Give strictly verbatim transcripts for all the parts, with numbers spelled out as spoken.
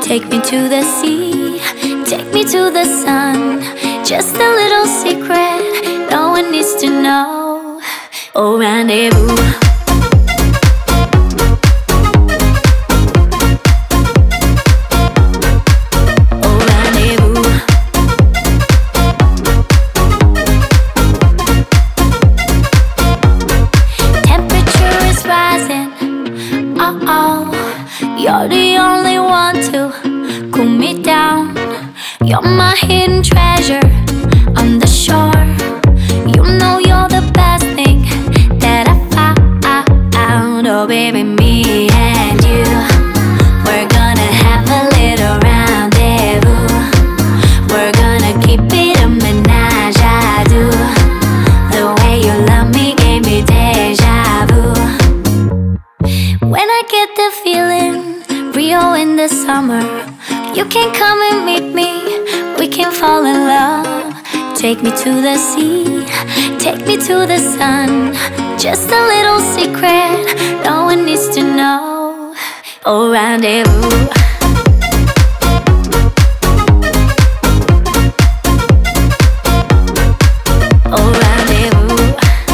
Take me to the sea, take me to the sun. Just a little secret no one needs to know. Oh, rendezvous. You're the only one to cool me down. You're my hidden treasure on the shore. You know you're the best thing that I found. Oh baby, me and you, we're gonna have a little rendezvous. We're gonna keep it a menage a deux. The way you love me gave me deja vu. When I get the feeling, Rio in the summer, you can come and meet me, we can fall in love. Take me to the sea, take me to the sun. Just a little secret no one needs to know. Oh, rendezvous. Oh, rendezvous.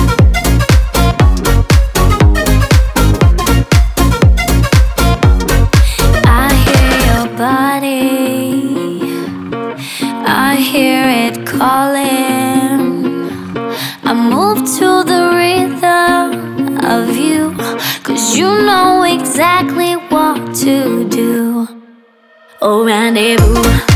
I hear it calling. I move to the rhythm of you, 'cause you know exactly what to do. Oh, rendezvous.